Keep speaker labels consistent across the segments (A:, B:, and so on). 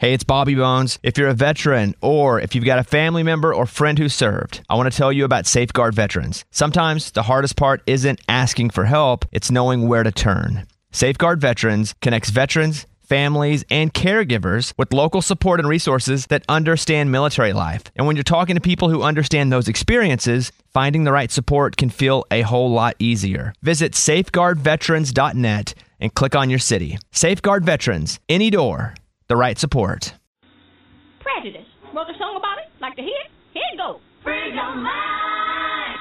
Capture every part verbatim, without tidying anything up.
A: Hey, it's Bobby Bones. If you're a veteran or if you've got a family member or friend who served, I want to tell you about Safeguard Veterans. Sometimes the hardest part isn't asking for help, it's knowing where to turn. Safeguard Veterans connects veterans, families, and caregivers with local support and resources that understand military life. And when you're talking to people who understand those experiences, finding the right support can feel a whole lot easier. Visit safeguard veterans dot net and click on your city. Safeguard Veterans, any door, the right support.
B: Prejudice. Wrote a song about it? Like to hear it? Here it goes. Free your mind.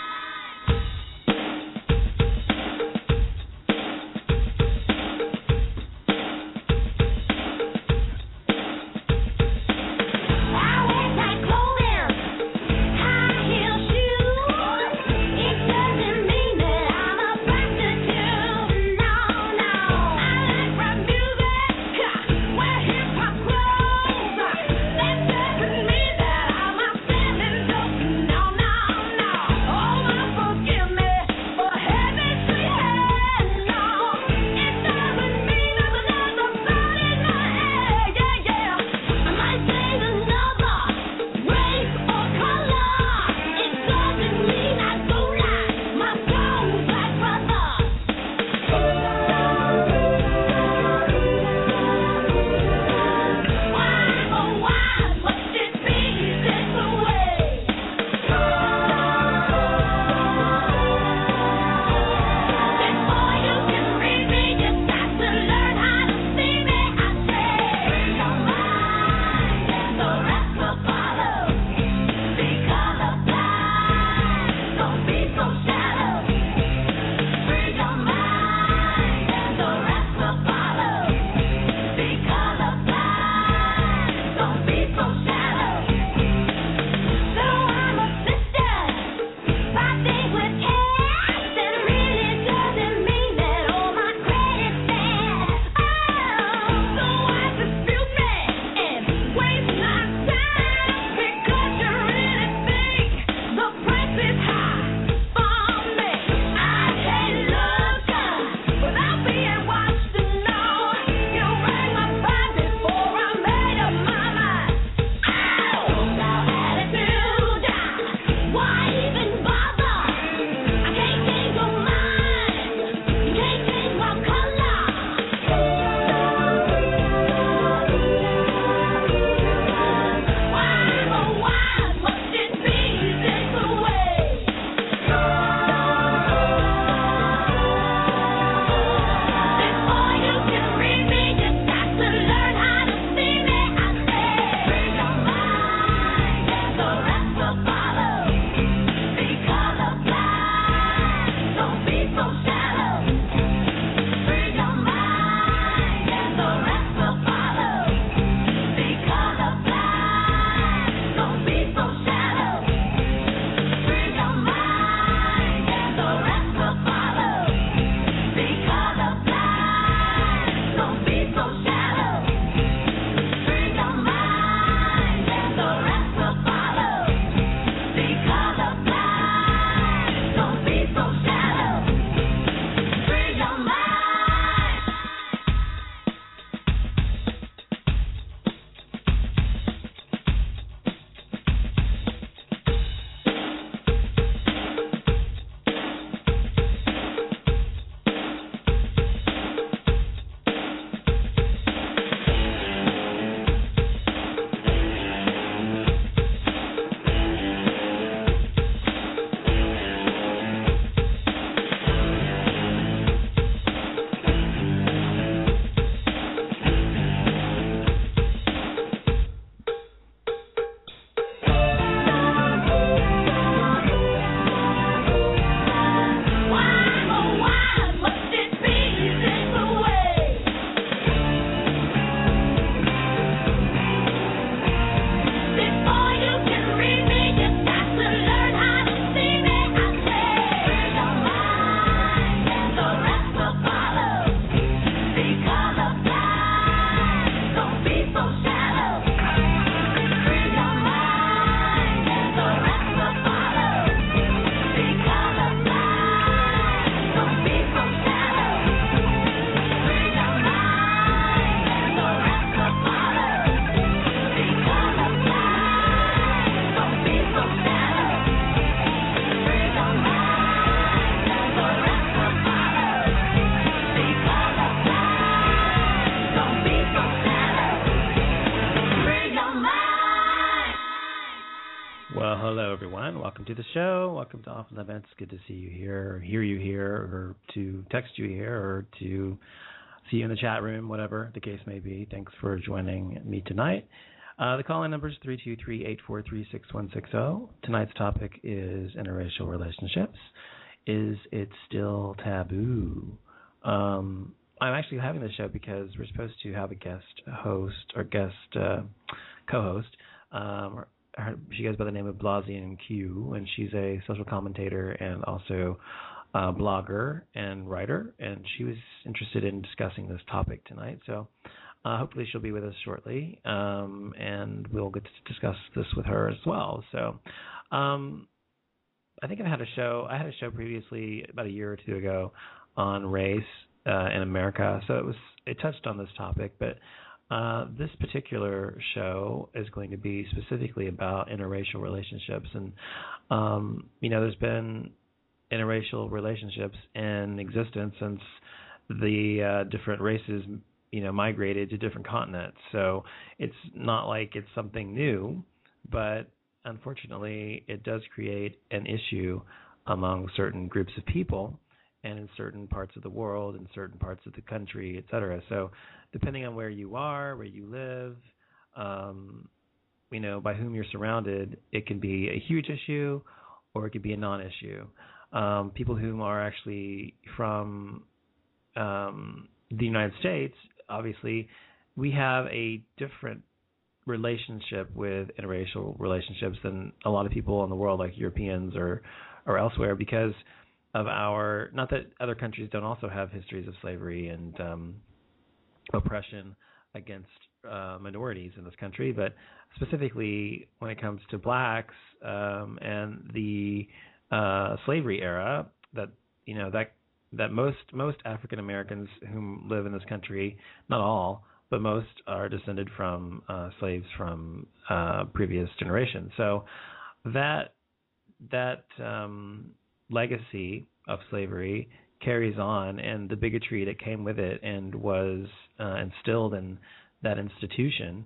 C: welcome to the show. Welcome to Off on the Vent. It's good to see you here, or hear you here, or to text you here, or to see you in the chat room, whatever the case may be. Thanks for joining me tonight. Uh, the call-in number is three two three, eight four three, six one six zero. Tonight's topic is interracial relationships. Is it still taboo? Um, I'm actually having this show because we're supposed to have a guest host or guest uh, co-host. Um, her, she goes by the name of Blasian Q, and she's a social commentator and also a blogger and writer, and she was interested in discussing this topic tonight. So uh, hopefully she'll be with us shortly, um, and we'll get to discuss this with her as well. So um, I think I had a show. I had a show previously about a year or two ago on race uh, in America, so it was it touched on this topic, but uh, this particular show is going to be specifically about interracial relationships, and um, you know, there's been interracial relationships in existence since the uh, different races, you know, migrated to different continents. So it's not like it's something new, but unfortunately, it does create an issue among certain groups of people and in certain parts of the world, in certain parts of the country, et cetera. So depending on where you are, where you live, um, you know, by whom you're surrounded, it can be a huge issue or it could be a non-issue. Um, people who are actually from um, the United States, obviously, we have a different relationship with interracial relationships than a lot of people in the world, like Europeans or, or elsewhere, because of our, not that other countries don't also have histories of slavery and um, oppression against uh, minorities in this country, but specifically when it comes to blacks um, and the uh, slavery era, that you know that that most most African Americans who live in this country, not all, but most are descended from uh, slaves from uh, previous generations. So that that um, legacy of slavery carries on, and the bigotry that came with it and was uh, instilled in that institution,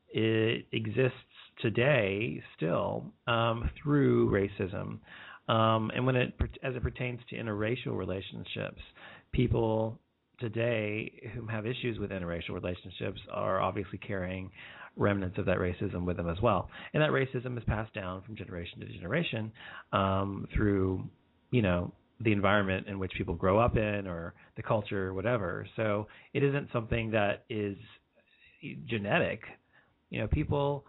C: it exists today still um, through racism. Um, and when it as it pertains to interracial relationships, people today who have issues with interracial relationships are obviously carrying remnants of that racism with them as well. And that racism is passed down from generation to generation um, through, you know, the environment in which people grow up in or the culture or whatever. So it isn't something that is genetic. You know, people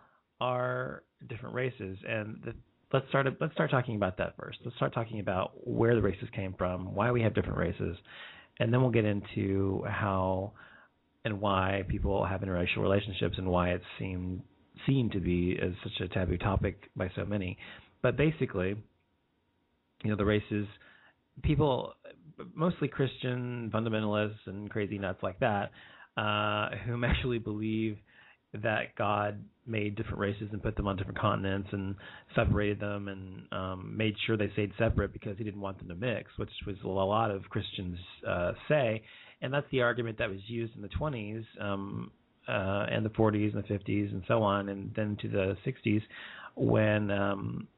C: are different races, and the, let's start let's start talking about that first. Let's start talking about where the races came from, why we have different races, and then we'll get into how and why people have interracial relationships and why it seemed seen to be as such a taboo topic by so many. But basically, you know, the races, people, mostly Christian fundamentalists and crazy nuts like that, uh, whom actually believe that God made different races and put them on different continents and separated them and um, made sure they stayed separate because he didn't want them to mix, which was a lot of Christians uh, say. And that's the argument that was used in the twenties um, uh, and the forties and the fifties and so on, and then to the sixties when um,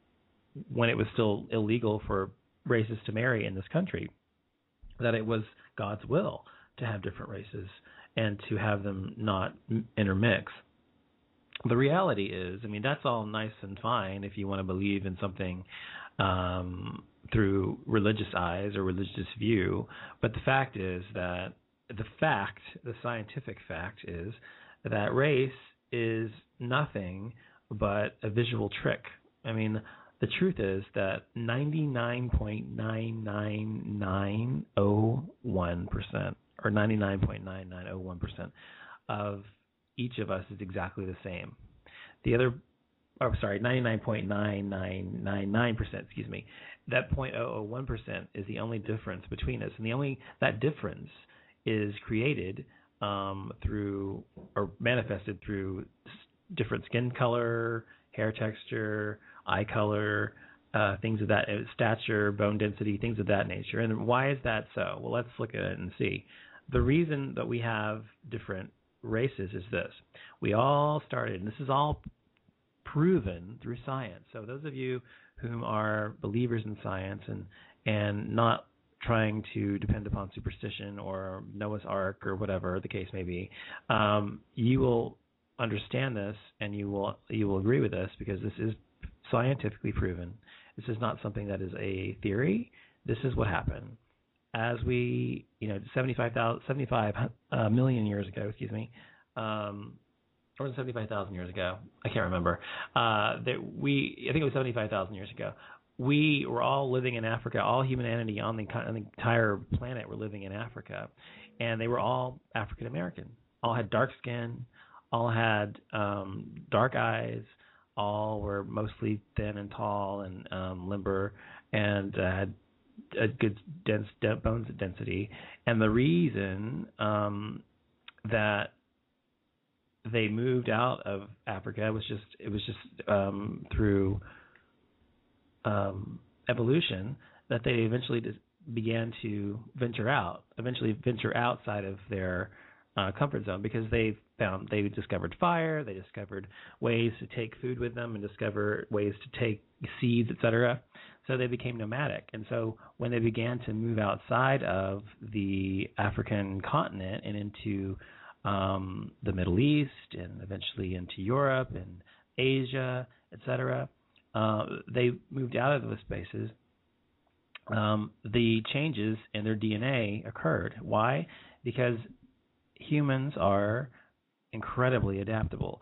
C: when it was still illegal for races to marry in this country, that it was God's will to have different races and to have them not intermix. The reality is, I mean, that's all nice and fine if you want to believe in something um, through religious eyes or religious view, but the fact is that the fact, the scientific fact is that race is nothing but a visual trick. I mean, the truth is that ninety-nine point nine nine nine zero one percent or ninety-nine point nine nine zero one percent of each of us is exactly the same. The other, oh, sorry, ninety-nine point nine nine nine nine percent, excuse me, that zero point zero zero one percent is the only difference between us. And the only, that difference is created um, through, or manifested through different skin color, hair texture, eye color, uh, things of that, stature, bone density, things of that nature. And why is that so? Well, let's look at it and see. The reason that we have different races is this. We all started, and this is all proven through science. So those of you whom are believers in science and and not trying to depend upon superstition or Noah's Ark or whatever the case may be, um, you will understand this and you will you will agree with this because this is scientifically proven. This is not something that is a theory. This is what happened. As we, you know, seventy-five thousand, seventy-five uh, million years ago, excuse me, um, or seventy-five thousand years ago, I can't remember. Uh, that we, I think it was seventy-five thousand years ago. We were all living in Africa. All humanity on the, on the entire planet were living in Africa, and they were all African American. All had dark skin. All had um, dark eyes. All were mostly thin and tall and um, limber, and uh, had a good dense bones density. And the reason um, that they moved out of Africa was just it was just um, through um, evolution that they eventually just began to venture out, eventually venture outside of their uh, comfort zone because they found they discovered fire, they discovered ways to take food with them, and discover ways to take seeds, et cetera. So they became nomadic. And so when they began to move outside of the African continent and into um, the Middle East and eventually into Europe and Asia, et cetera, uh, they moved out of those spaces. Um, the changes in their D N A occurred. Why? Because humans are incredibly adaptable.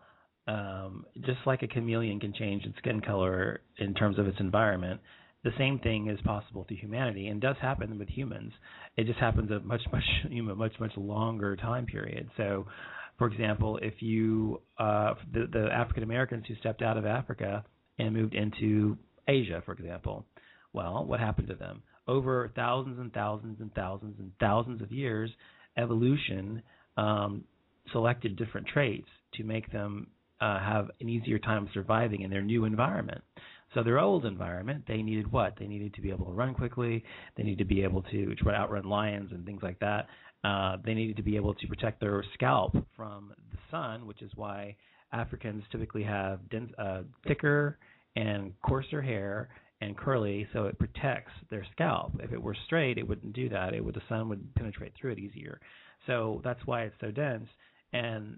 C: Um, just like a chameleon can change its skin color in terms of its environment, the same thing is possible to humanity and does happen with humans. It just happens a much, much, you know, much, much longer time period. So, for example, if you, uh, the, the African Americans who stepped out of Africa and moved into Asia, for example, well, what happened to them? Over thousands and thousands and thousands and thousands of years, evolution um, selected different traits to make them uh, have an easier time surviving in their new environment. So their old environment, they needed what? They needed to be able to run quickly. They needed to be able to, to outrun lions and things like that. Uh, they needed to be able to protect their scalp from the sun, which is why Africans typically have dense, uh, thicker and coarser hair and curly, so it protects their scalp. If it were straight, it wouldn't do that. It would, the sun would penetrate through it easier. So that's why it's so dense, and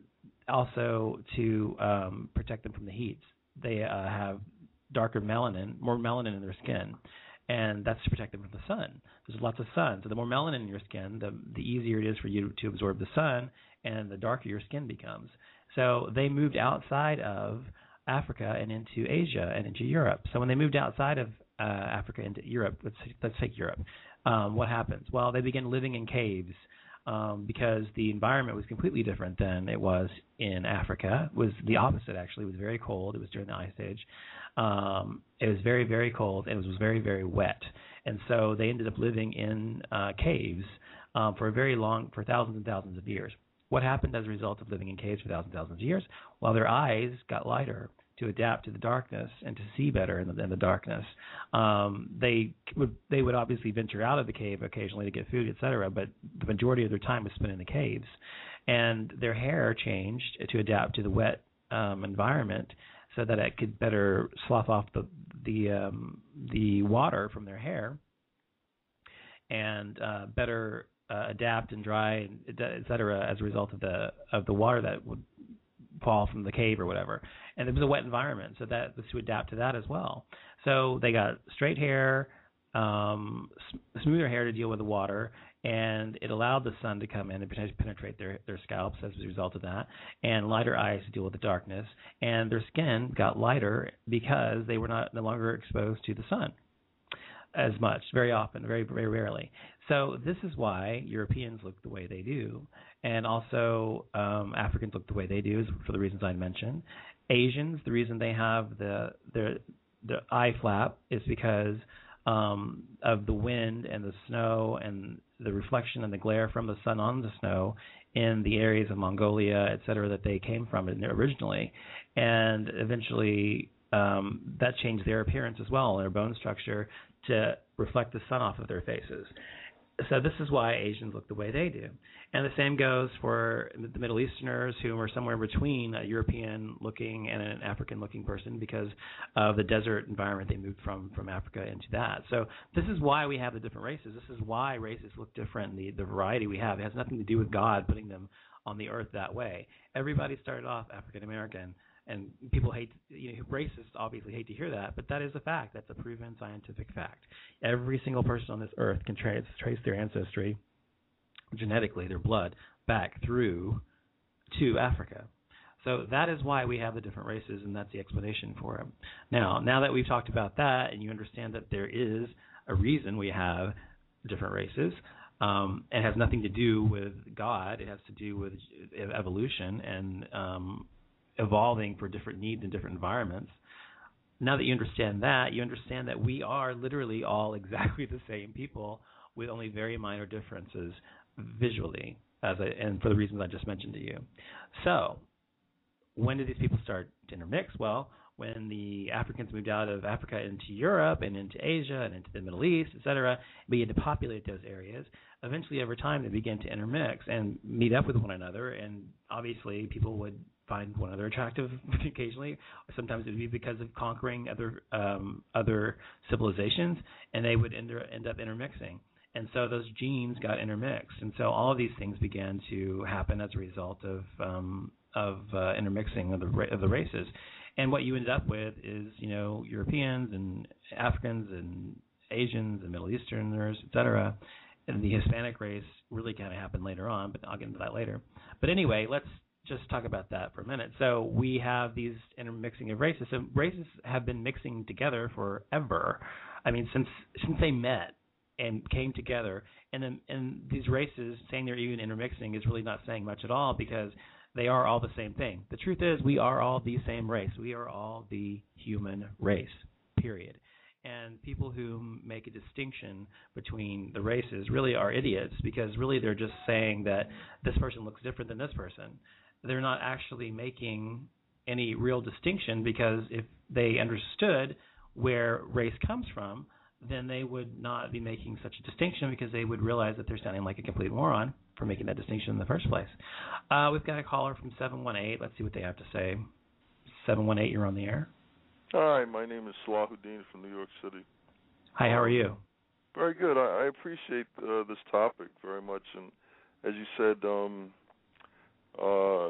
C: also to um, protect them from the heat. They uh, have darker melanin, more melanin in their skin, and that's to protect them from the sun. There's lots of sun, so the more melanin in your skin, the the easier it is for you to absorb the sun, and the darker your skin becomes. So they moved outside of Africa and into Asia and into Europe. So when they moved outside of uh, Africa into Europe, let's let's take Europe. Um, what happens? Well, they began living in caves um, because the environment was completely different than it was in Africa. It was the opposite, actually. It was very cold. It was during the Ice Age. Um, it was very, very cold, and it was very, very wet. And so they ended up living in uh, caves um, for a very long, for thousands and thousands of years. What happened as a result of living in caves for thousands and thousands of years? Well, their eyes got lighter to adapt to the darkness and to see better in the, in the darkness. Um, they would they would obviously venture out of the cave occasionally to get food, et cetera, but the majority of their time was spent in the caves. And their hair changed to adapt to the wet um, environment so that it could better slough off the the um, the water from their hair and uh, better uh, adapt and dry, et cetera, as a result of the of the water that would fall from the cave or whatever. And it was a wet environment, so that was to adapt to that as well. So they got straight hair, um, smoother hair to deal with the water, and it allowed the sun to come in and penetrate their, their scalps as a result of that, and lighter eyes to deal with the darkness. And their skin got lighter because they were not no longer exposed to the sun as much, very often, very, very rarely. So this is why Europeans look the way they do, and also um, Africans look the way they do, for the reasons I mentioned. Asians, the reason they have the the, the eye flap is because um, of the wind and the snow and the reflection and the glare from the sun on the snow in the areas of Mongolia, et cetera, that they came from originally. And eventually um, that changed their appearance as well, their bone structure, to reflect the sun off of their faces. So this is why Asians look the way they do. And the same goes for the Middle Easterners, who are somewhere between a European-looking and an African-looking person because of the desert environment they moved from from Africa into that. So this is why we have the different races. This is why races look different, the, the variety we have. It has nothing to do with God putting them on the earth that way. Everybody started off African-American. And people hate, you know, racists obviously hate to hear that, but that is a fact. That's a proven scientific fact. Every single person on this earth can trace, trace their ancestry genetically, their blood, back through to Africa. So that is why we have the different races, and that's the explanation for it. Now, now that we've talked about that, and you understand that there is a reason we have different races, um, it has nothing to do with God. It has to do with evolution and um evolving for different needs in different environments. Now that you understand that, you understand that we are literally all exactly the same people with only very minor differences visually, as I, and for the reasons I just mentioned to you. So when did these people start to intermix? Well, when the Africans moved out of Africa into Europe and into Asia and into the Middle East, et cetera, began to populate those areas, eventually over time they began to intermix and meet up with one another, and obviously people would find one another attractive occasionally. Sometimes it would be because of conquering other um, other civilizations, and they would end, end up intermixing. And so those genes got intermixed, and so all of these things began to happen as a result of um, of uh, intermixing of the ra- of the races. And what you ended up with is, you know, Europeans and Africans and Asians and Middle Easterners, et cetera. And the Hispanic race really kind of happened later on, but I'll get into that later. But anyway, let's just talk about that for a minute. So we have these intermixing of races. So races have been mixing together forever. I mean, since since they met and came together. And then, and these races, saying they're even intermixing is really not saying much at all, because they are all the same thing. The truth is, we are all the same race. We are all the human race, period. And people who make a distinction between the races really are idiots, because really they're just saying that this person looks different than this person. They're not actually making any real distinction, because if they understood where race comes from, then they would not be making such a distinction, because they would realize that they're sounding like a complete moron for making that distinction in the first place. Uh, we've got a caller from seven one eight. Let's see what they have to say. seven one eight, you're on the air.
D: Hi, my name is Salahuddin from New York City.
C: Hi, how are you?
D: Very good. I, I appreciate uh, this topic very much. And as you said, um, uh,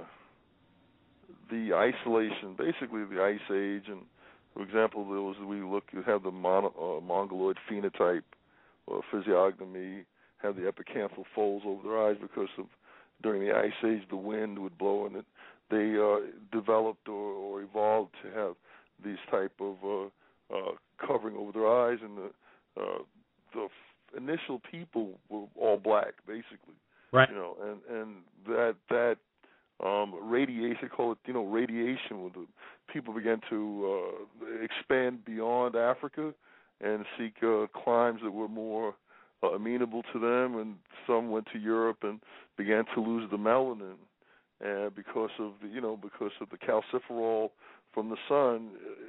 D: the isolation, basically the Ice Age, and for example, there was, we look, you have the mon, uh, mongoloid phenotype or physiognomy, have the epicanthal folds over their eyes because of during the Ice Age the wind would blow, and it, they uh, developed or, or evolved to have these type of uh, uh, covering over their eyes, and the uh, the f- initial people were all black, basically.
C: Right.
D: You know, and and that that um, radiation, they call it, you know, radiation, when the people began to uh, expand beyond Africa and seek uh, climes that were more uh, amenable to them, and some went to Europe and began to lose the melanin, and because of the, you know, because of the calciferol from the sun,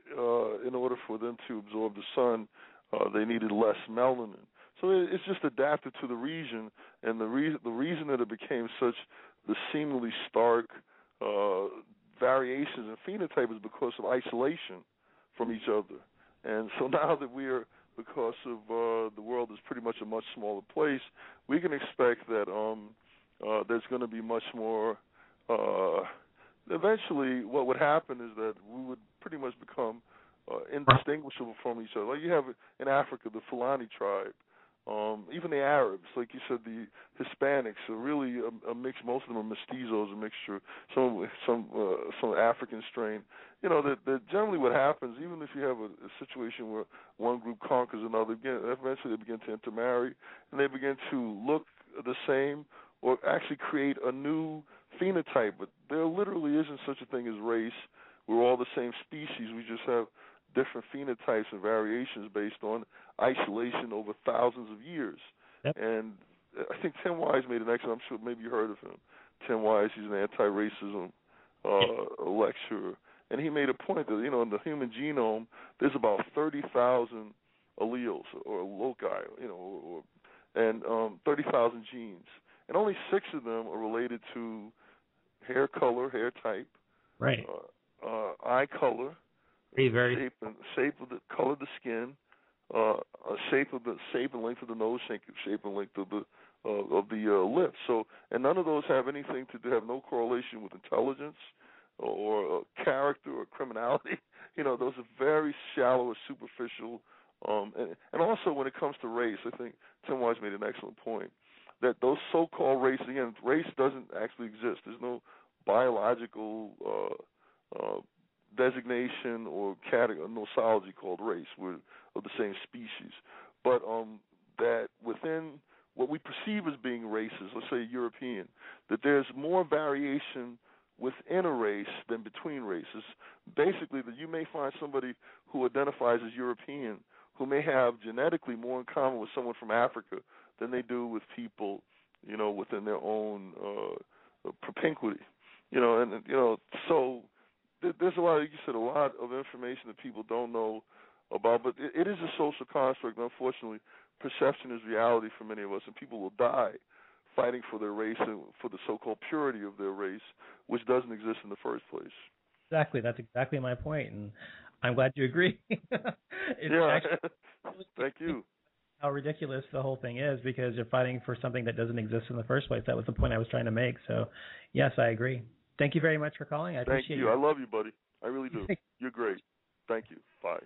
D: uh, in order for them to absorb the sun, uh, they needed less melanin. So it, it's just adapted to the region, and the reason the reason that it became such the seemingly stark uh, variations in phenotype is because of isolation from each other. And so now that we are, because of uh, the world is pretty much a much smaller place, we can expect that um, uh, there's going to be much more. Uh, eventually, what would happen is that we would pretty much become uh, indistinguishable from each other. Like you have in Africa, the Fulani tribe. Um, even the Arabs, like you said, the Hispanics are really a, a mix. Most of them are mestizos, a mixture. Some some uh, some African strain. You know that, that generally what happens, even if you have a, a situation where one group conquers another, again, eventually they begin to intermarry and they begin to look the same, or actually create a new phenotype. But there literally isn't such a thing as race. We're all the same species. We just have different phenotypes and variations based on isolation over thousands of years. Yep. And I think Tim Wise made an excellent, I'm sure maybe you heard of him. Tim Wise, he's an anti-racism uh, lecturer. And he made a point that, you know, in the human genome, there's about thirty thousand alleles or loci, you know, or, and um, thirty thousand genes, and only six of them are related to hair color, hair type,
C: right,
D: uh, uh, eye color,
C: very, very
D: shape and shape of the color of the skin, uh, shape of the shape and length of the nose, shape, shape and length of the uh, of the uh, lips. So, and none of those have anything to do, have no correlation with intelligence or, or uh, character or criminality. You know, those are very shallow or superficial. Um, and, and also, when it comes to race, I think Tim Wise made an excellent point that those so-called race, again, race doesn't actually exist. There's no biological uh, uh, designation or category, nosology called race. We're of the same species. But um, that within what we perceive as being races, let's say European, that there's more variation within a race than between races. Basically, that you may find somebody who identifies as European who may have genetically more in common with someone from Africa than they do with people, you know, within their own uh, propinquity. You know, and, you know, so th- there's a lot, like you said, a lot of information that people don't know about, but it, it is a social construct. Unfortunately, perception is reality for many of us, and people will die fighting for their race and for the so-called purity of their race, which doesn't exist in the first place.
C: Exactly. That's exactly my point, and I'm glad you agree.
D: yeah.
C: Actually,
D: thank you.
C: How ridiculous the whole thing is, because you're fighting for something that doesn't exist in the first place. That was the point I was trying to make. So, yes, I agree. Thank you very much for calling. I
D: Thank
C: appreciate
D: you.
C: you.
D: I love you, buddy. I really do. You're great. Thank you. Bye.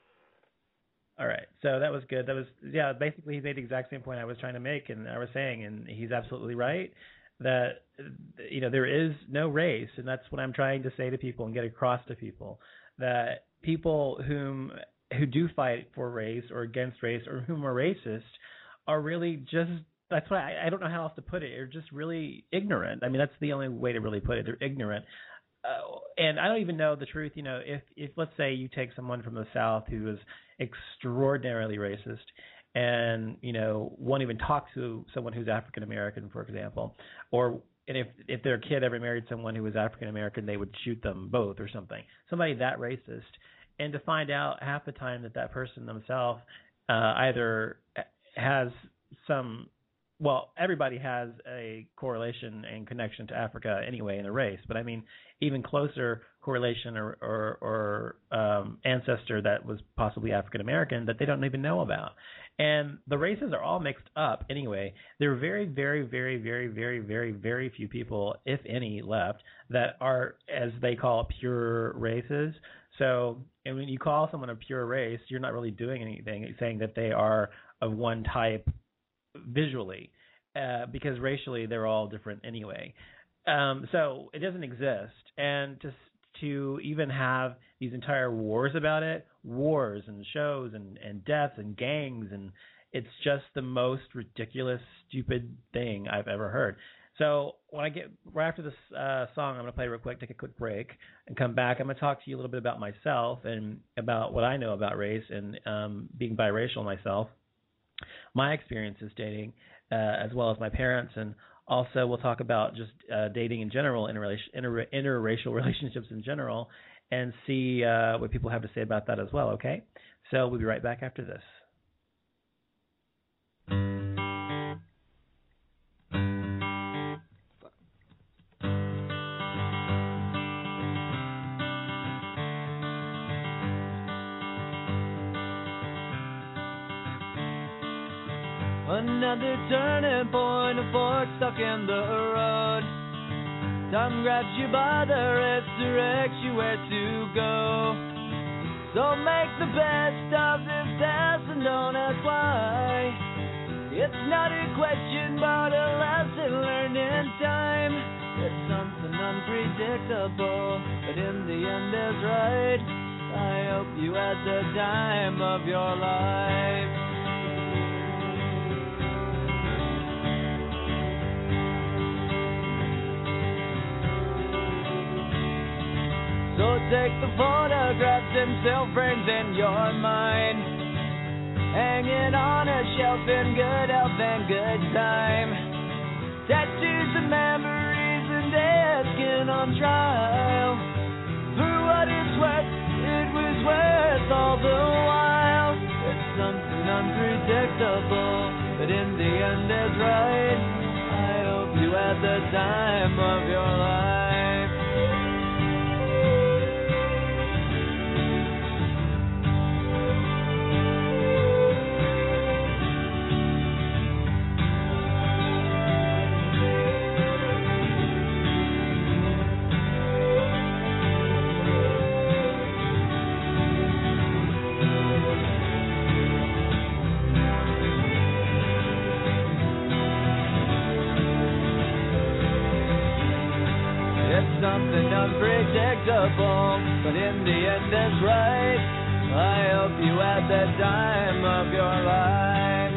C: All right. So that was good. That was, yeah, basically he made the exact same point I was trying to make and I was saying, and he's absolutely right that, you know, there is no race. And that's what I'm trying to say to people and get across to people, that people whom who do fight for race or against race or whom are racist are really just, that's why I, I don't know how else to put it. They're just really ignorant. I mean, that's the only way to really put it. They're ignorant. Uh, and I don't even know the truth. You know, if, if let's say you take someone from the South who is extraordinarily racist and, you know, won't even talk to someone who's African American, for example, or and if if their kid ever married someone who was African American, they would shoot them both or something. Somebody that racist. And to find out half the time that that person themselves uh, either has some, well, everybody has a correlation and connection to Africa anyway in a race, but I mean, even closer correlation or, or, or um, ancestor that was possibly African American that they don't even know about. And the races are all mixed up anyway. There are very, very, very, very, very, very, very few people, if any, left that are, as they call it, pure races. So, and when you call someone a pure race, you're not really doing anything. You're saying that they are of one type visually, uh, because racially they're all different anyway. Um, so it doesn't exist. And to to even have these entire wars about it, wars and shows and, and deaths and gangs, and it's just the most ridiculous, stupid thing I've ever heard. So when I get right after this uh, song, I'm going to play real quick, take a quick break, and come back. I'm going to talk to you a little bit about myself and about what I know about race and um, being biracial myself, my experiences dating, uh, as well as my parents, and also we'll talk about just uh, dating in general, interrelation, inter- interracial relationships in general, and see uh, what people have to say about that as well, okay? So we'll be right back after this.
E: Another turning point, a fork stuck in the road. Time grabs you by the wrist, directs you where to go. So make the best of this test and don't ask why. It's not a question but a lesson learned in time. It's something unpredictable, but in the end is right. I hope you had the time of your life. So take the photographs and still frames in your mind, hanging on a shelf in good health and good time. Tattoos and memories and dead skin on trial. For what it's worth, it was worth all the while. It's something unpredictable, but but in the end is right. I hope you had the time of your life. Something unpredictable, but in the end it's right. I hope you had the time of your life.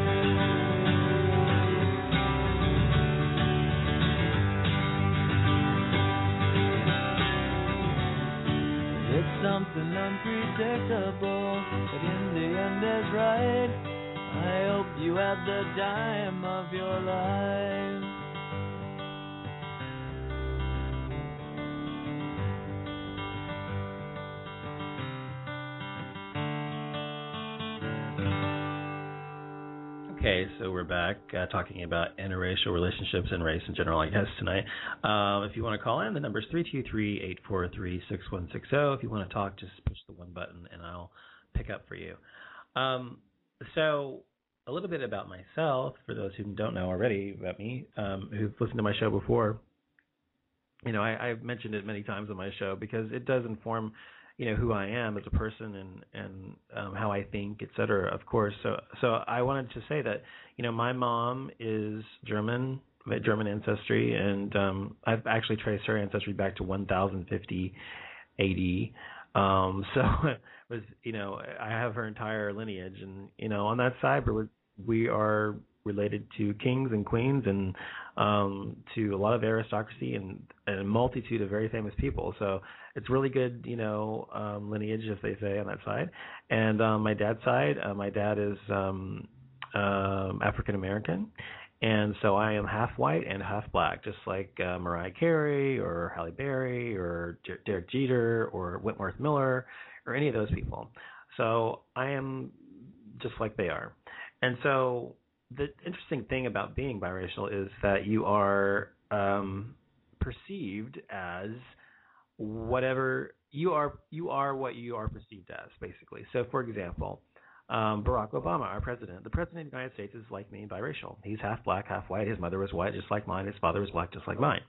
E: It's something unpredictable, but in the end it's right. I hope you had the time of your life.
C: Okay, so we're back uh, talking about interracial relationships and race in general, I guess, tonight. Um, if you want to call in, the number is three two three, eight four three, six one six zero. If you want to talk, just push the one button and I'll pick up for you. Um, so a little bit about myself, for those who don't know already about me, um, who've listened to my show before. You know, I, I've mentioned it many times on my show because it does inform you know, who I am as a person and, and um, how I think, et cetera, of course. So so I wanted to say that, you know, my mom is German, German ancestry, and um, I've actually traced her ancestry back to one thousand fifty A D. Um, so it was, you know, I have her entire lineage, and, you know, on that side, we're, we are related to kings and queens and um, to a lot of aristocracy and, and a multitude of very famous people. So it's really good, you know, um, lineage, as they say, on that side. And um, my dad's side, uh, my dad is um, um, African American, and so I am half white and half black, just like uh, Mariah Carey or Halle Berry or J- Derek Jeter or Whitworth Miller or any of those people. So I am just like they are. And so the interesting thing about being biracial is that you are um, perceived as whatever you are. You are what you are perceived as, basically. So, for example, um, Barack Obama, our president, the president of the United States is like me, biracial. He's half black, half white. His mother was white, just like mine. His father was black, just like mine.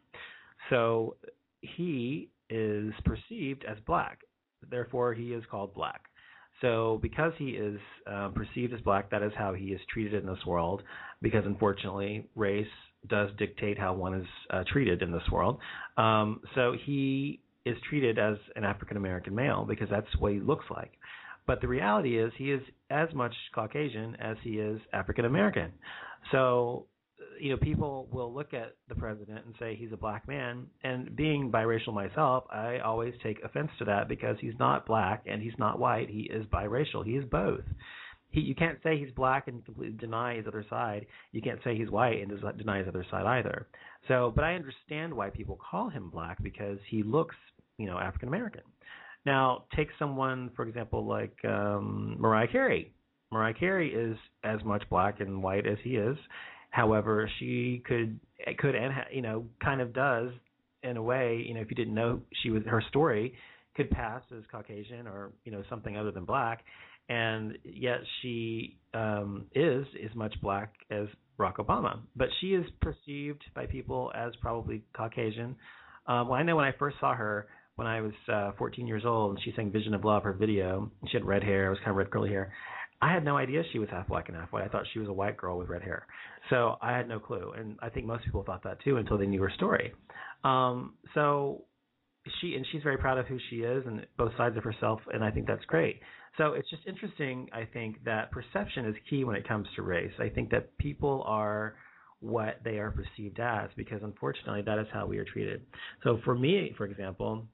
C: So he is perceived as black. Therefore, he is called black. So because he is um, perceived as black, that is how he is treated in this world, because unfortunately race does dictate how one is uh, treated in this world. Um, so he is treated as an African-American male because that's what he looks like. But the reality is he is as much Caucasian as he is African-American. So, you know, people will look at the president and say he's a black man. And being biracial myself, I always take offense to that because he's not black and he's not white. He is biracial. He is both. He, you can't say he's black and completely deny his other side. You can't say he's white and does deny his other side either. So, but I understand why people call him black because he looks, you know, African American. Now, take someone, for example, like um, Mariah Carey. Mariah Carey is as much black and white as he is. However, she could could and you know kind of does in a way. You know, if you didn't know she was her story could pass as Caucasian or you know something other than black, and yet she um, is as much black as Barack Obama. But she is perceived by people as probably Caucasian. Um, well, I know when I first saw her when I was uh, fourteen years old, and she sang "Vision of Love," her video. And she had red hair. It was kind of red curly hair. I had no idea she was half black and half white. I thought she was a white girl with red hair. So I had no clue. And I think most people thought that too until they knew her story. Um, so she and she's very proud of who she is and both sides of herself, and I think that's great. So it's just interesting, I think, that perception is key when it comes to race. I think that people are what they are perceived as because, unfortunately, that is how we are treated. So for me, for example,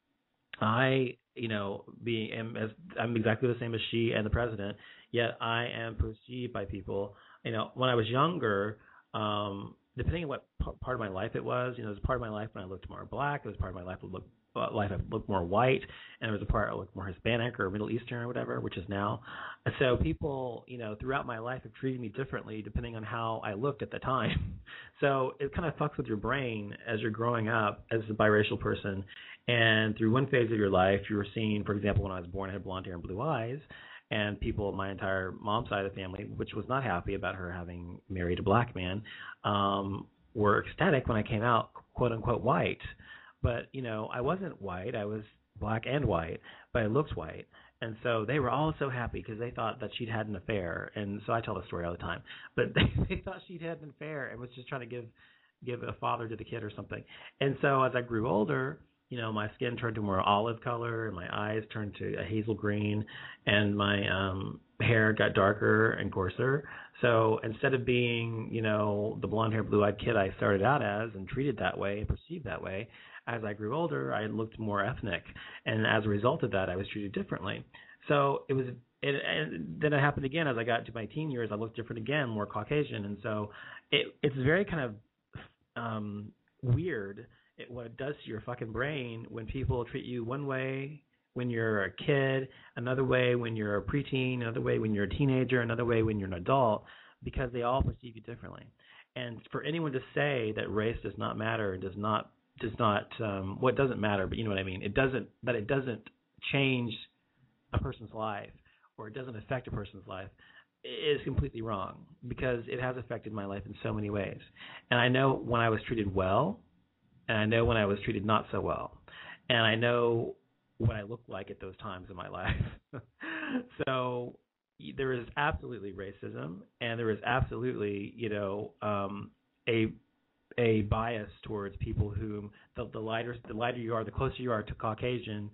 C: I, you know, being am as I'm exactly the same as she and the president, yet I am perceived by people. You know, when I was younger, um, depending on what p- part of my life it was, you know, it was part of my life when I looked more black. It was part of my life that looked uh, life I looked more white, and there was a part I looked more Hispanic or Middle Eastern or whatever, which is now. So people, you know, throughout my life have treated me differently depending on how I looked at the time. So it kind of fucks with your brain as you're growing up as a biracial person. And through one phase of your life, you were seeing, for example, when I was born, I had blonde hair and blue eyes. And people, my entire mom's side of the family, which was not happy about her having married a black man, um, were ecstatic when I came out, quote unquote, white. But, you know, I wasn't white. I was black and white, but I looked white. And so they were all so happy because they thought that she'd had an affair. And so I tell the story all the time. But they, they thought she'd had an affair and was just trying to give give a father to the kid or something. And so as I grew older, you know, my skin turned to more olive color, and my eyes turned to a hazel green, and my um, hair got darker and coarser. So instead of being, you know, the blonde hair, blue-eyed kid I started out as and treated that way and perceived that way, as I grew older, I looked more ethnic, and as a result of that, I was treated differently. So it was, it, and then it happened again as I got to my teen years. I looked different again, more Caucasian, and so it, it's very kind of um, weird. It, what it does to your fucking brain when people treat you one way when you're a kid, another way when you're a preteen, another way when you're a teenager, another way when you're an adult, because they all perceive you differently. And for anyone to say that race does not matter and does not does not um, well, it doesn't matter, but you know what I mean. It doesn't that it doesn't change a person's life or it doesn't affect a person's life is completely wrong, because it has affected my life in so many ways. And I know when I was treated well. And I know when I was treated not so well. And I know what I looked like at those times in my life. So there is absolutely racism, and there is absolutely, you know, um, a a bias towards people whom the, the lighter the lighter you are, the closer you are to Caucasian,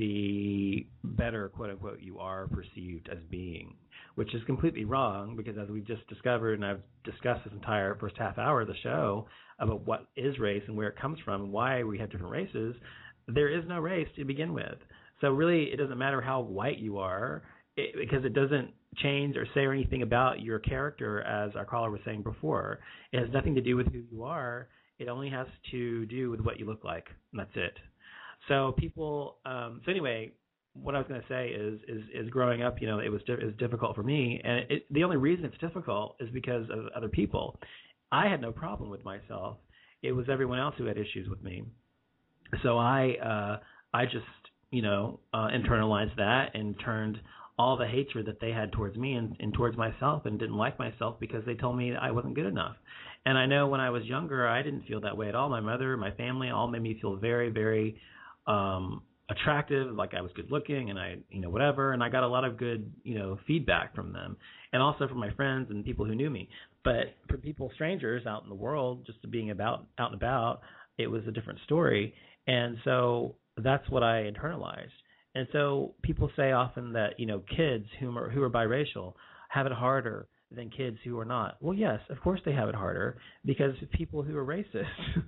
C: the better, quote unquote, you are perceived as being, which is completely wrong, because as we've just discovered, and I've discussed this entire first half hour of the show about what is race and where it comes from and why we have different races, there is no race to begin with. So really, it doesn't matter how white you are, it, because it doesn't change or say anything about your character, as our caller was saying before. It has nothing to do with who you are. It only has to do with what you look like, and that's it. So people, um, so anyway, what I was going to say is, is, is growing up, you know, it was, di- it was difficult for me. And it, the only reason it's difficult is because of other people. I had no problem with myself. It was everyone else who had issues with me. So I, uh, I just, you know, uh, internalized that and turned all the hatred that they had towards me and, and towards myself, and didn't like myself because they told me I wasn't good enough. And I know when I was younger, I didn't feel that way at all. My mother, my family, all made me feel very, very um, attractive, like I was good looking, and I, you know, whatever. And I got a lot of good, you know, feedback from them, and also from my friends and people who knew me. But for people, strangers out in the world, just being about out and about, it was a different story. And so that's what I internalized. And so people say often that, you know, kids who are who are biracial have it harder than kids who are not. Well, yes, of course they have it harder, because people who are racist.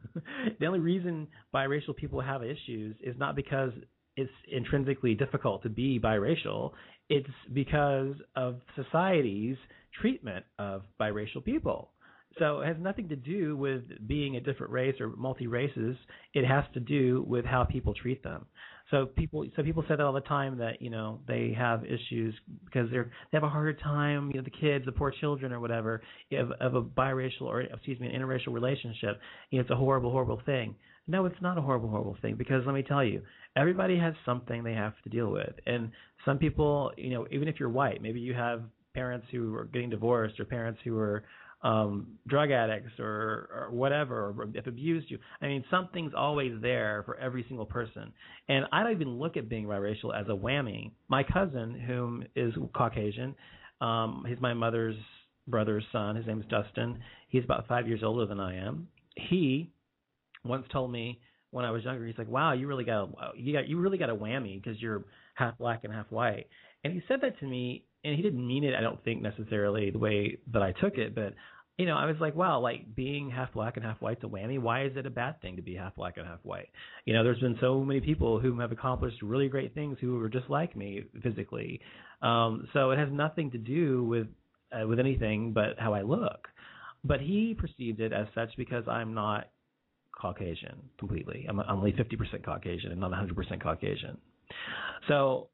C: The only reason biracial people have issues is not because it's intrinsically difficult to be biracial. It's because of society's treatment of biracial people. So it has nothing to do with being a different race or multi-races. It has to do with how people treat them. So people, so people say that all the time, that, you know, they have issues because they're they have a harder time, you know, the kids, the poor children, or whatever, of, of a biracial or excuse me, an interracial relationship. You know, it's a horrible, horrible thing. No, it's not a horrible, horrible thing, because let me tell you, everybody has something they have to deal with, and some people, you know, even if you're white, maybe you have parents who are getting divorced, or parents who are um, drug addicts, or, or whatever, or have abused you. I mean, something's always there for every single person. And I don't even look at being biracial as a whammy. My cousin, whom is Caucasian, um, he's my mother's brother's son. His name is Dustin. He's about five years older than I am. He once told me when I was younger, he's like, "Wow, you really got a, you got you really got a whammy because you're half black and half white." And he said that to me. And he didn't mean it, I don't think, necessarily the way that I took it. But, you know, I was like, wow, like being half black and half white's a whammy. Why is it a bad thing to be half black and half white? You know, there's been so many people who have accomplished really great things who were just like me physically. Um, so it has nothing to do with uh, with anything but how I look. But he perceived it as such because I'm not Caucasian completely. I'm, I'm only fifty percent Caucasian and not one hundred percent Caucasian. So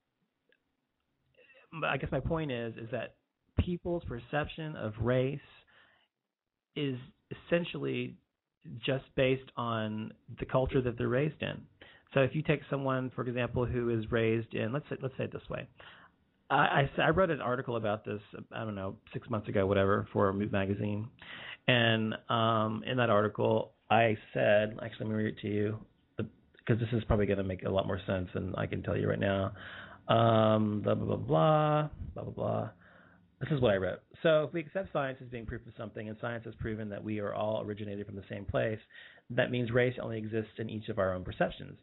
C: I guess my point is is that people's perception of race is essentially just based on the culture that they're raised in. So if you take someone, for example, who is raised in, let's say, let's say it this way. I, I, I wrote an article about this, I don't know, six months ago, whatever, for Moot Magazine. And um, in that article, I said, actually, let me read it to you, because this is probably going to make a lot more sense than I can tell you right now. Um, blah, blah, blah, blah, blah, blah, blah. This is what I wrote. So if we accept science as being proof of something, and science has proven that we are all originated from the same place, that means race only exists in each of our own perceptions.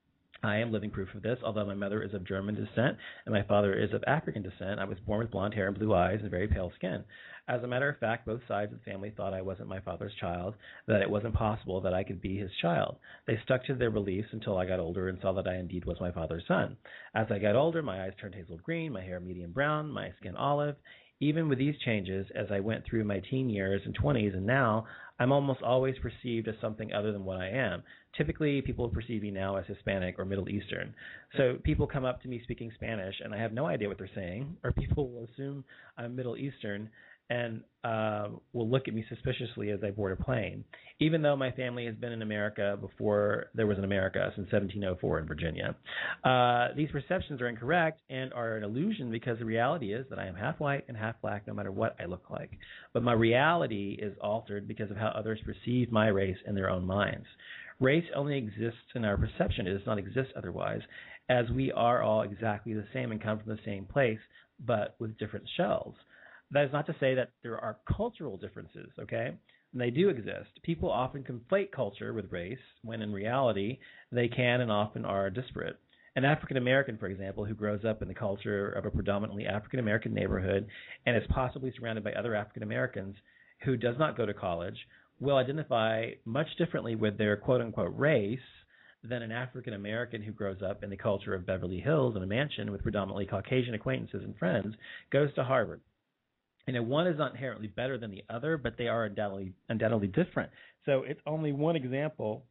C: I am living proof of this. Although my mother is of German descent and my father is of African descent, I was born with blonde hair and blue eyes and very pale skin. As a matter of fact, both sides of the family thought I wasn't my father's child, that it wasn't possible that I could be his child. They stuck to their beliefs until I got older and saw that I indeed was my father's son. As I got older, my eyes turned hazel green, my hair medium brown, my skin olive. Even with these changes, as I went through my teen years and twenties and now, I'm almost always perceived as something other than what I am. Typically, people perceive me now as Hispanic or Middle Eastern. So people come up to me speaking Spanish, and I have no idea what they're saying, or people will assume I'm Middle Eastern and uh, will look at me suspiciously as I board a plane, even though my family has been in America before there was an America, since seventeen oh four in Virginia. Uh, these perceptions are incorrect and are an illusion because the reality is that I am half white and half black no matter what I look like. But my reality is altered because of how others perceive my race in their own minds. Race only exists in our perception. It does not exist otherwise, as we are all exactly the same and come from the same place, but with different shells. That is not to say that there are cultural differences, okay? And they do exist. People often conflate culture with race, when in reality, they can and often are disparate. An African American, for example, who grows up in the culture of a predominantly African American neighborhood and is possibly surrounded by other African Americans who does not go to college, will identify much differently with their quote-unquote race than an African American who grows up in the culture of Beverly Hills in a mansion with predominantly Caucasian acquaintances and friends, goes to Harvard. You know, one is not inherently better than the other, but they are undoubtedly, undoubtedly different. So it's only one example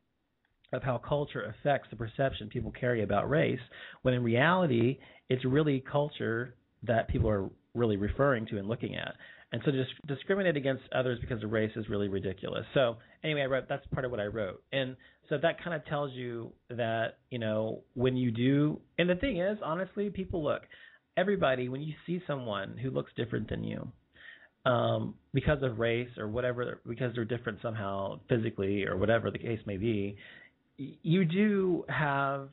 C: of how culture affects the perception people carry about race, when in reality, it's really culture that people are really referring to and looking at. And so to dis- discriminate against others because of race is really ridiculous. So anyway, I wrote, that's part of what I wrote. And so that kind of tells you that, you know, when you do, and the thing is, honestly, people look, everybody, when you see someone who looks different than you, um, because of race or whatever, because they're different somehow physically or whatever the case may be, you do have,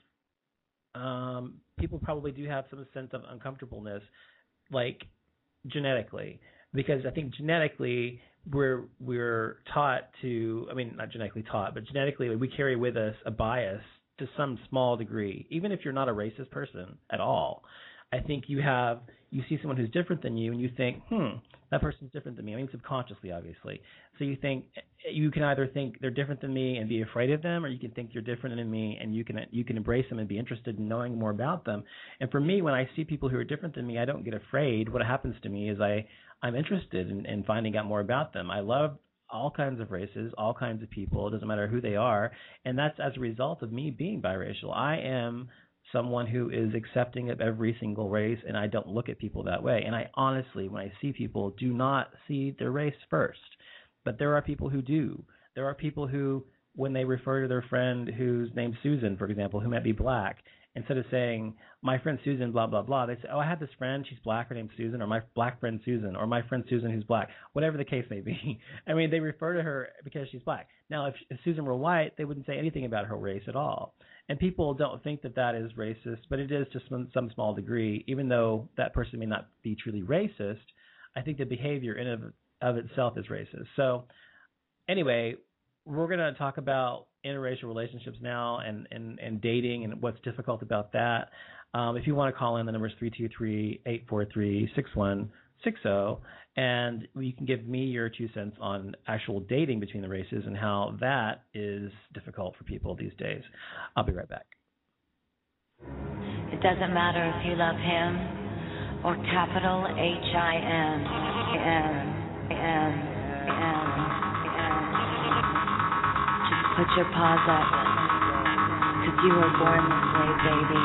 C: um, people probably do have some sense of uncomfortableness, like genetically, because I think genetically we're we're taught to, I mean, not genetically taught, but genetically we carry with us a bias to some small degree, even if you're not a racist person at all. I think you have, you see someone who's different than you and you think, hmm, that person's different than me. I mean, subconsciously, obviously. So you think, you can either think they're different than me and be afraid of them, or you can think you're different than me and you can you can embrace them and be interested in knowing more about them. And for me, when I see people who are different than me, I don't get afraid. What happens to me is I, I'm interested in, in finding out more about them. I love all kinds of races, all kinds of people. It doesn't matter who they are. And that's as a result of me being biracial. I am someone who is accepting of every single race, and I don't look at people that way. And I honestly, when I see people, do not see their race first. But there are people who do. There are people who, when they refer to their friend who's named Susan, for example, who might be black, instead of saying, my friend Susan, blah, blah, blah, they say, oh, I have this friend, she's black, her name's Susan, or my black friend Susan, or my friend Susan who's black, whatever the case may be. I mean, they refer to her because she's black. Now, if, if Susan were white, they wouldn't say anything about her race at all. And people don't think that that is racist, but it is to some, some small degree. Even though that person may not be truly racist, I think the behavior in of, of itself is racist. So anyway, we're going to talk about interracial relationships now and, and, and dating and what's difficult about that. Um, if you want to call in, the number is three two three, eight four three, six one six zero, and you can give me your two cents on actual dating between the races and how that is difficult for people these days. I'll be right back.
F: It doesn't matter if you love him or capital H I M, M, M, M, M. To Put your paws up, 'cause you were born this way, baby.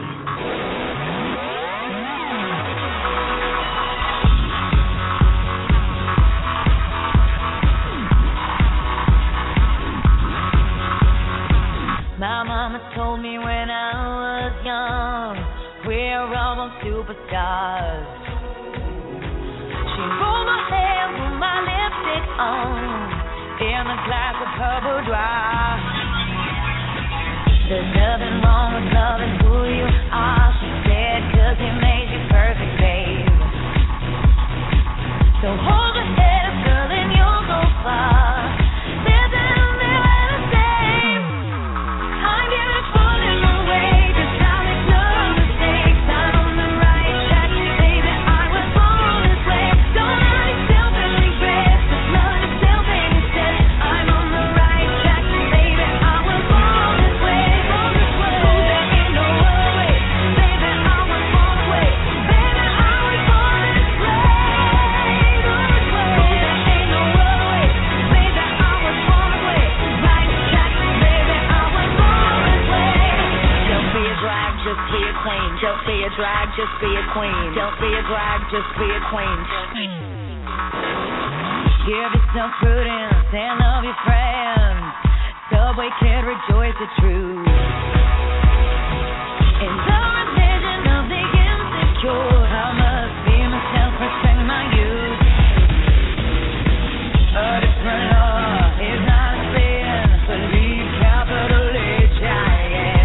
F: My mama told me when I was young, we're all superstars. She rolled my hair, put my lipstick on, in a glass of her boudoir. There's nothing wrong with loving who you are, she said, 'cause he made you perfect, babe. So hold your head up, girl, and you'll go far. Don't be a drag, just be a queen. Don't be a drag, just be a queen. Give yourself prudence and love your friends. Subway kid, rejoice the truth. In the religion of the insecure, I must be myself, protect my youth. A different law is not a sin, believe capital H I M.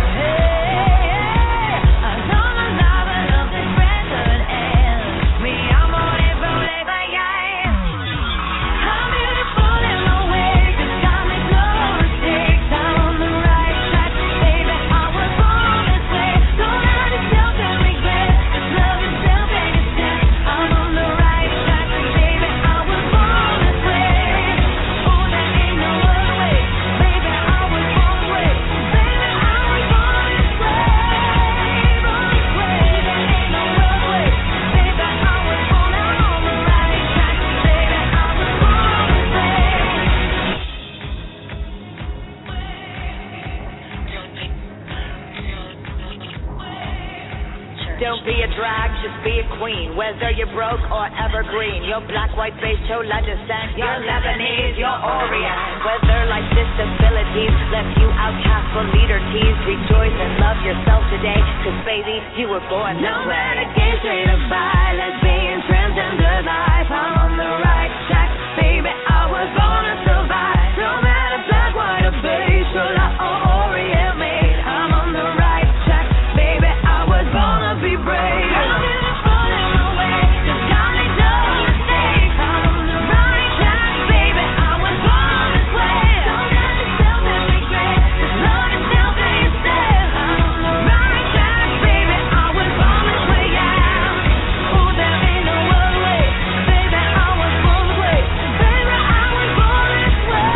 F: Don't be a drag, just be a queen. Whether you're broke or evergreen, you're black, white, beige, chola descent, you're Lebanese, you're Orient. Whether life's disabilities left you outcast for leader tease, rejoice and love yourself today, 'cause baby, you were born this way. No matter gay, straight or bi, lesbian, transgender life, I'm on the right track, baby, I was born to survive. No matter black, white, or beige, chola or Orient made, I'm on the right track, baby, I was born to be brave. I'm beautiful in my way, just got me no mistakes. I'm on the right track, baby, I was born this way. Don't have yourself and regret, just love yourself and yourself. I'm on the right track, baby, I was born this way, yeah. Oh, there ain't no other way, baby, I was born this way. Baby, I was born this way,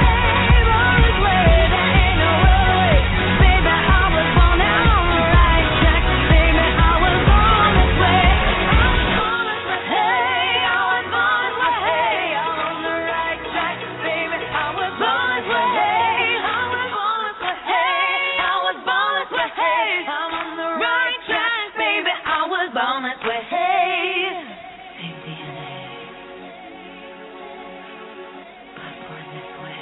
F: born this way. There ain't no other way, baby, I was born now on the right track, baby, I was born this way. I was born this way, hey, I was born this way, hey, I'm on the right track, baby, I was born this way, hey, I was born this way, hey, I was born this way, hey, I'm on the right track, baby, I was born this way, hey. Same D N A, but born this way.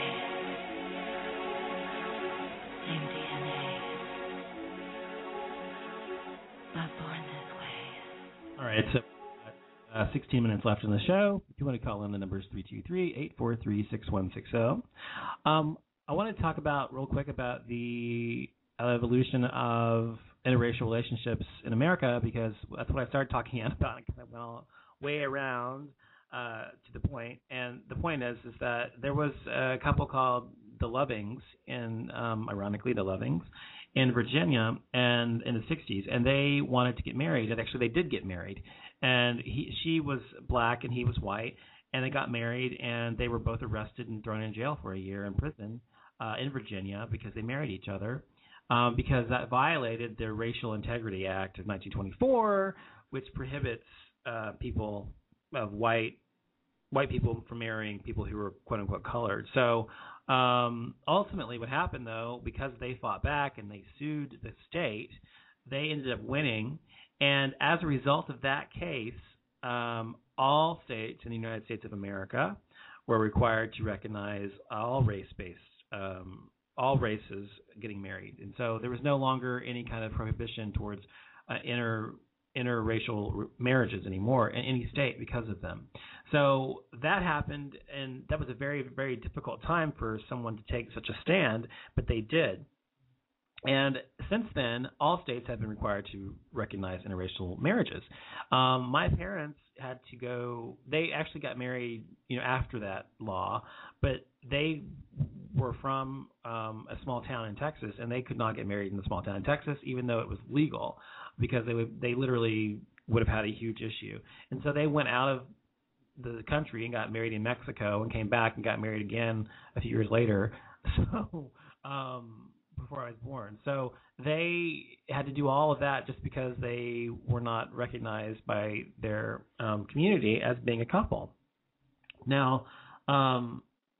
F: Same D N A, but born this way.
C: All right, so uh, sixteen minutes left in the show. If you want to call in, the number is three two three, eight four three, six one six zero. Um, I want to talk about, real quick, about the evolution of interracial relationships in America, because that's what I started talking about, because I went all way around uh, to the point. And the point is, is that there was a couple called the Lovings, in, um, ironically, the Lovings, in Virginia, and in the sixties, and they wanted to get married, and actually they did get married, and he, she was black and he was white, and they got married, and they were both arrested and thrown in jail for a year in prison uh, in Virginia because they married each other, um, because that violated the Racial Integrity Act of nineteen twenty-four, which prohibits uh, people of white white people from marrying people who were quote unquote colored. So um, ultimately, what happened though, because they fought back and they sued the state, they ended up winning, and as a result of that case, um, all states in the United States of America were required to recognize all race-based, um, all races getting married, and so there was no longer any kind of prohibition towards uh, inter interracial marriages anymore in any state because of them. So that happened, and that was a very, very difficult time for someone to take such a stand, but they did. And since then, all states have been required to recognize interracial marriages. Um, my parents had to go, they actually got married, you know, after that law, but they were from um, a small town in Texas, and they could not get married in the small town in Texas, even though it was legal, because they would, they literally would have had a huge issue. And so they went out of the country and got married in Mexico and came back and got married again a few years later. So, um, before I was born. So they had to do all of that just because they were not recognized by their um, community as being a couple. Now, um,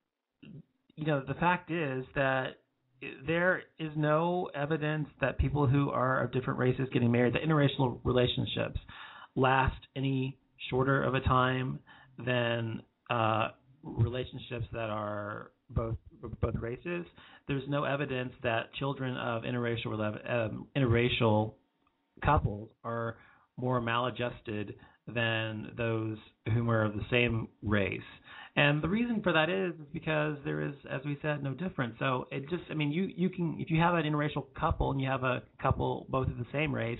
C: you know, the fact is that there is no evidence that people who are of different races getting married, that interracial relationships last any shorter of a time than uh, relationships that are both both races. There's no evidence that children of interracial um, interracial couples are more maladjusted than those whom are of the same race. And the reason for that is because there is, as we said, no difference. So it just, I mean, you, you can, if you have an interracial couple and you have a couple both of the same race,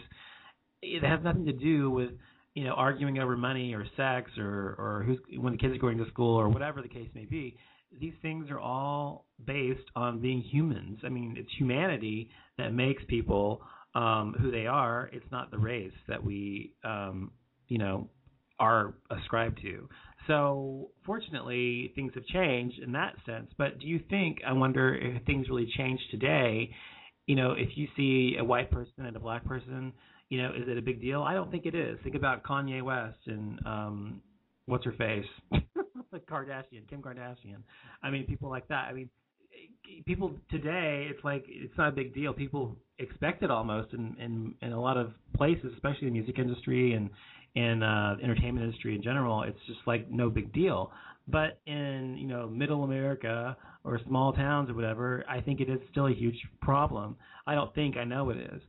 C: it has nothing to do with, you know, arguing over money or sex or, or who's, when the kids are going to school or whatever the case may be. These things are all based on being humans. I mean, it's humanity that makes people um, who they are. It's not the race that we, um, you know, are ascribed to. So, fortunately, things have changed in that sense. But do you think, I wonder if things really change today, you know, if you see a white person and a black person, you know, is it a big deal? I don't think it is. Think about Kanye West and um, what's her face? Kardashian, Kim Kardashian. I mean, people like that. I mean, people today, it's like it's not a big deal. People expect it almost in, in, in a lot of places, especially the music industry and in uh, entertainment industry in general. It's just like no big deal. But in, you know, middle America or small towns or whatever, I think it is still a huge problem. I don't think, I know it is.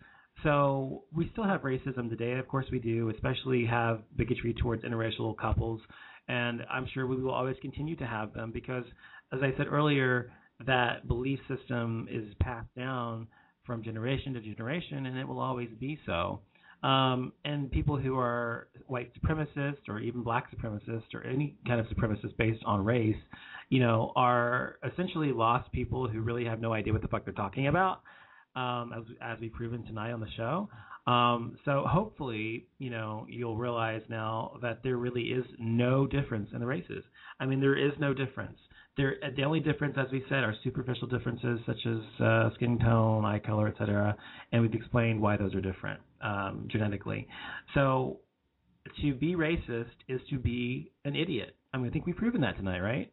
C: So we still have racism today. Of course we do, especially have bigotry towards interracial couples. And I'm sure we will always continue to have them because, as I said earlier, that belief system is passed down from generation to generation, and it will always be so. Um, and people who are white supremacists or even black supremacists or any kind of supremacist based on race, you know, are essentially lost people who really have no idea what the fuck they're talking about, um, as, as we've proven tonight on the show. Um, so hopefully, you know, you'll realize now that there really is no difference in the races. I mean, there is no difference. There, the only difference, as we said, are superficial differences such as uh, skin tone, eye color, et cetera. And we've explained why those are different um, genetically. So to be racist is to be an idiot. I mean, I think we've proven that tonight, right?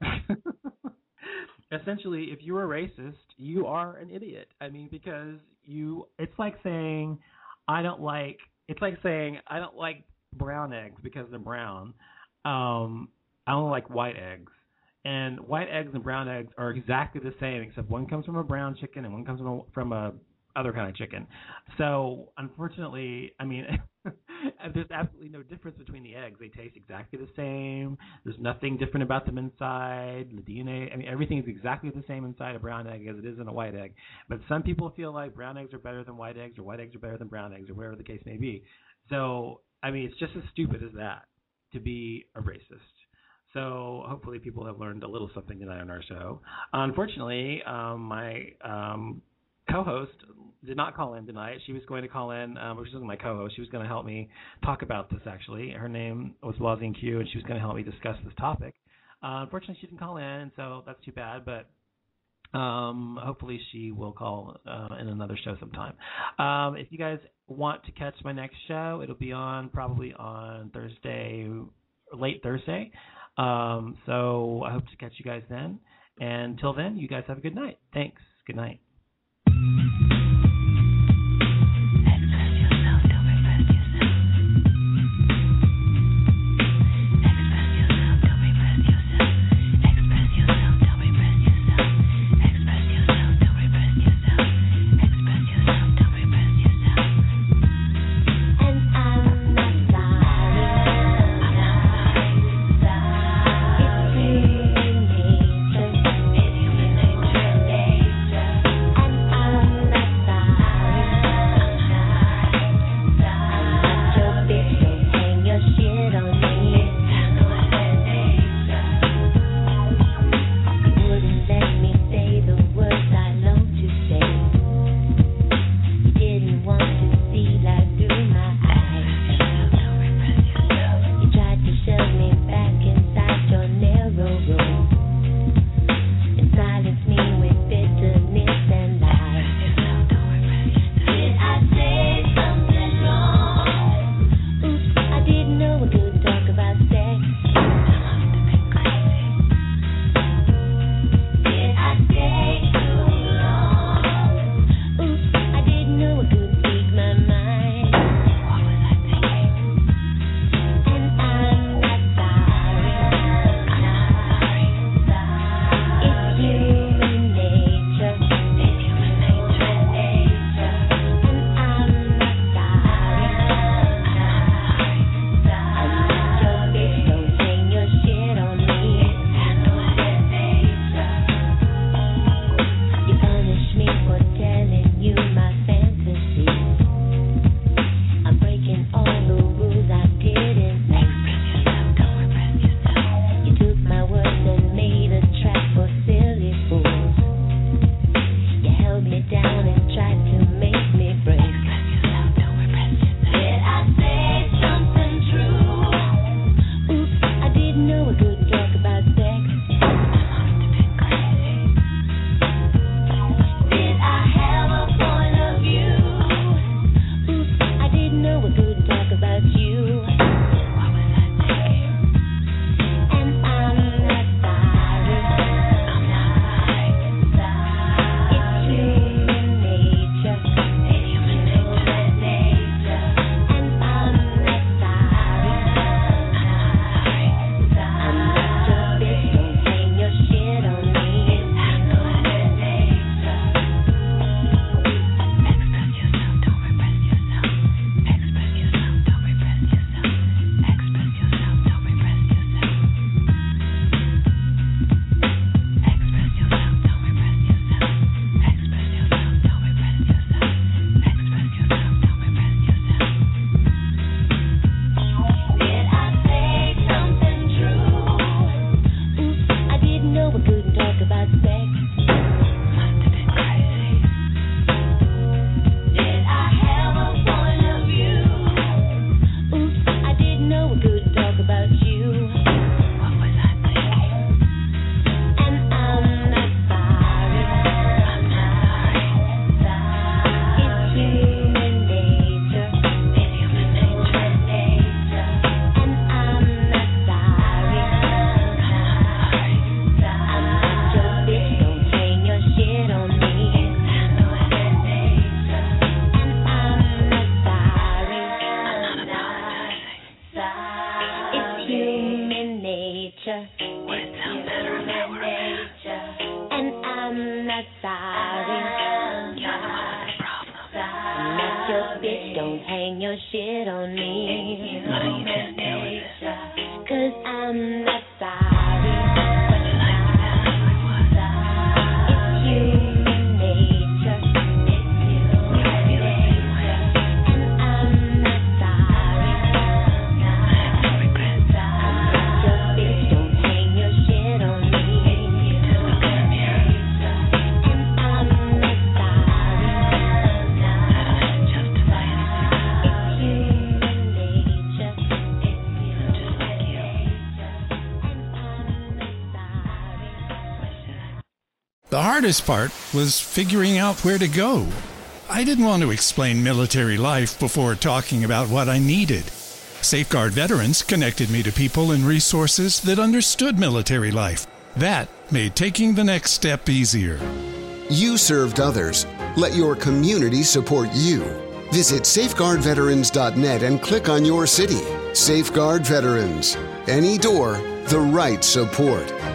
C: Essentially, if you're a racist, you are an idiot. I mean, because you, it's like saying, I don't like, it's like saying I don't like brown eggs because they're brown. Um, I don't like white eggs. And white eggs and brown eggs are exactly the same, except one comes from a brown chicken and one comes from a, from a other kind of chicken. So, unfortunately, I mean, there's absolutely no difference between the eggs. They taste exactly the same. There's nothing different about them inside. The D N A, I mean, everything is exactly the same inside a brown egg as it is in a white egg. But some people feel like brown eggs are better than white eggs or white eggs are better than brown eggs or whatever the case may be. So, I mean, it's just as stupid as that to be a racist. So hopefully people have learned a little something tonight on our show. Unfortunately, um, my um, co-host did not call in tonight. She was going to call in. Um, she wasn't my co-host. She was going to help me talk about this, actually. Her name was Wazine Q, and she was going to help me discuss this topic. Uh, unfortunately, she didn't call in, so that's too bad. But um, hopefully she will call uh, in another show sometime. Um, if you guys want to catch my next show, it'll be on probably on Thursday, late Thursday. Um, so I hope to catch you guys then. And until then, you guys have a good night. Thanks. Good night.
G: The hardest part was figuring out where to go. I didn't want to explain military life before talking about what I needed. Safeguard Veterans connected me to people and resources that understood military life. That made taking the next step easier.
H: You served others. Let your community support you. Visit safeguard veterans dot net and click on your city. Safeguard Veterans. Any door, the right support.